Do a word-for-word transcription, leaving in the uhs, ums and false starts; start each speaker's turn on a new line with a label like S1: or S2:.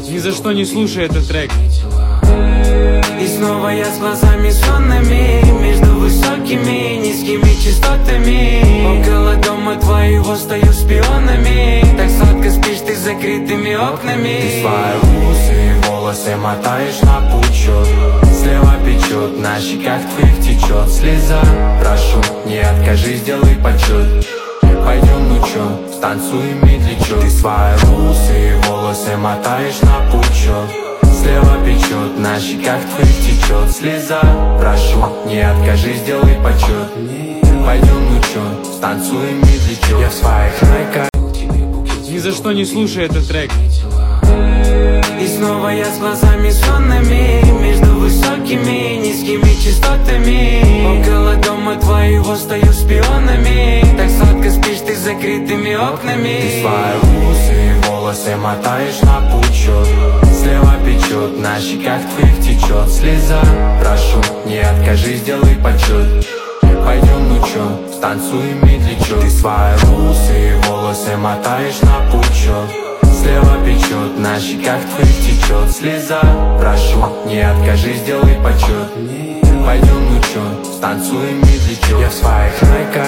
S1: Ни за что не слушай этот трек.
S2: И снова я с глазами сонными, между высокими и низкими частотами. Около дома твоего стою шпионами. Так сладко спишь ты с закрытыми окнами.
S3: Ты свои усы и волосы мотаешь на пучок. Слева печет, на щеках твоих течет слеза. Прошу, не откажи, сделай почет. Пойдем, ну чё, станцуем медлячок. Ты свои усы и волосы мотаешь на пучок. Слева печет, на щеках твоих течет слеза. Прошу, не откажи, сделай почет. Пойдем, ну чё, станцуем медлячок. Я в своих найках.
S1: Ни за что не слушай этот трек.
S2: И снова я с глазами сонными, между высокими и низкими частотами. Около дома твоего стою шпионами. Так сладко спишь ты с закрытыми окнами.
S3: Ты свои усы и волосы мотаешь на пучок. Слева печет, на щеках твоих течет слеза. Прошу, не откажи, сделай почет. Пойдем, ну чё, станцуем медлячок. Ты свои усы и волосы мотаешь на пучок. Слева печет, на щеках твоих течет слеза. Прошу, не откажи, сделай почет. Пойдем, ну чё, станцуем медлячок. Я в своих найках.